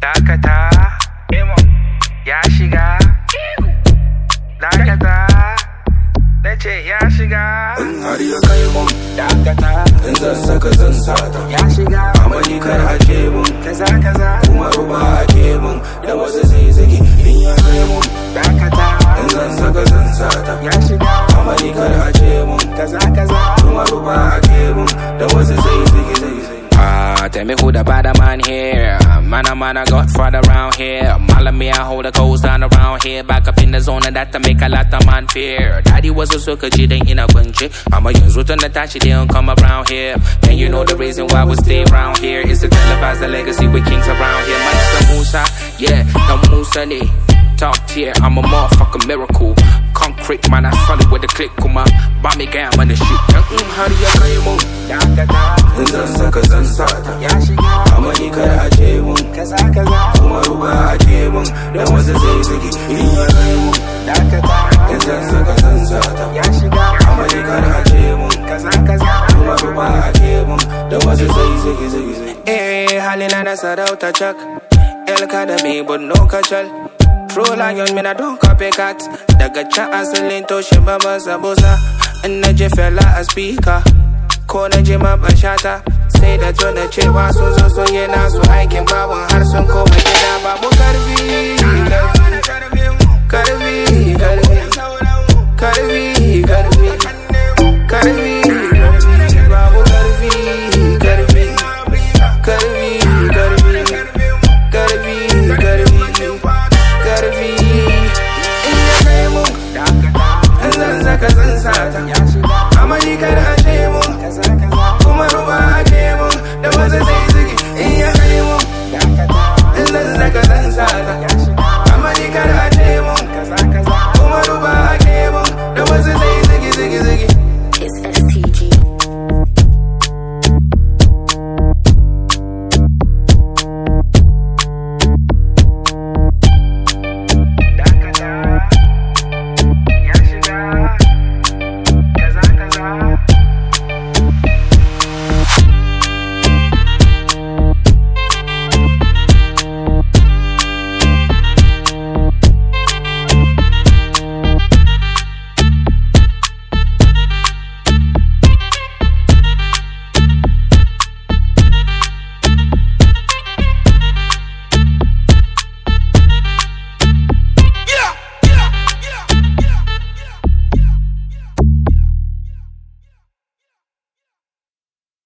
dakata ya shiga dakata nace ya shiga in har ya kai mun dakata in zan saka zan sata ya shiga amani kar a ce mun kaza kuma ruba a ke mun da wasu zigzigi in ya kai mun dakata in zan saka zan sata ya shiga amani kar a ce mun kaza kuma ruba a ke mun da wasu zigzigi Tell me who the bad man here. Man, a godfather around here. Malami, I hold the coast down around here. Back up in the zone and that to make a lot of man fear. Daddy was a sucker, she ain't in a bunch. I'm a use root on the touch, she don't come around here. And you know the reason why we stay around here is to televise the legacy with kings around here. Man, it's the Musa, yeah, the Musa ni. Top tier, I'm a motherfucking miracle. Concrete, man, I solid with the click. Kuma, bomb gang, man, the shit. har ya kai mun dakata in zan saka zan sata ya shiga amani kar a ce mun kaza kuma ruba a ke mun da wasu zigzigi in ya kai mun dakata in zan saka zan sata ya shiga amani kar a ce mun kaza kuma ruba a ke mun da wasu zigzigi halina na sarauta chak El Academy, but no kachal. True lion, me na don't copycat. Daga cha asalin to shibaba sabosa. And na je fella a speaker. Ko na je mabashata. Sai da to na cewa sun zo sun yi nasu aikin bawan